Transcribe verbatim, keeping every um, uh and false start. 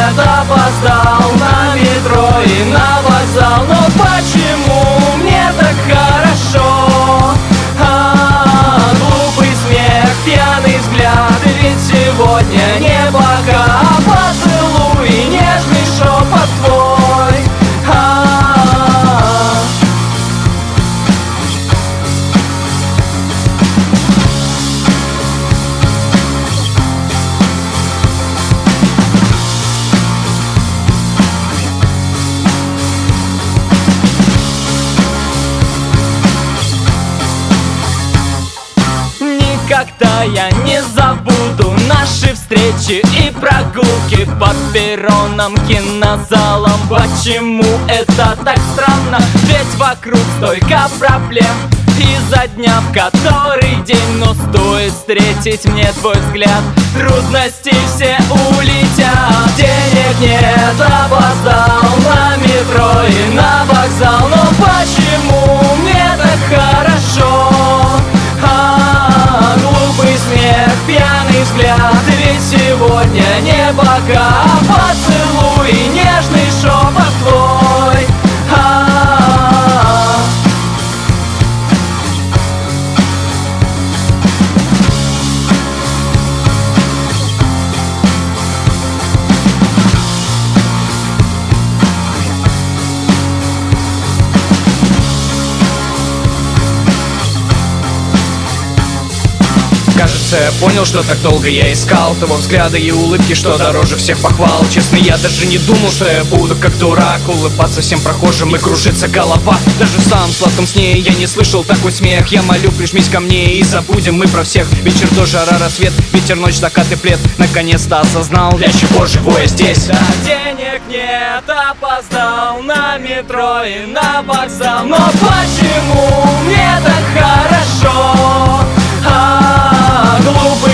нет, опоздал на метро и на вокзал. Но почему мне так хорошо? А, глупый смех, пьяный взгляд, ведь сегодня не пока. Поцелуй, нежный шепот твой. А, Никогда я не забуду наши встречи и прогулки под перроном, кинозалом. Почему это так странно? Ведь вокруг столько проблем изо дня в который день. Но стоит встретить мне твой взгляд, трудности все улетят. Денег нет, опоздал на метро и на вокзал. Но почему мне так хорошо? А, глупый смех, пьяный взгляд, ведь сегодня не пока. Поцелуй, нежный шепот твой. А, Кажется, я понял, что так долго я искал того взгляда и улыбки, что дороже всех похвал. Честно, я даже не думал, что я буду как дурак улыбаться всем прохожим и кружится голова. Даже в самом сладком сне я не слышал такой смех. Я молю, прижмись ко мне и забудем мы про всех. Вечер до жара, рассвет, ветер, ночь, закат и плед. Наконец-то осознал, для чего живу я здесь. да, денег нет, опоздал на метро и на вокзал. Но почему мне так хорошо? А, глупый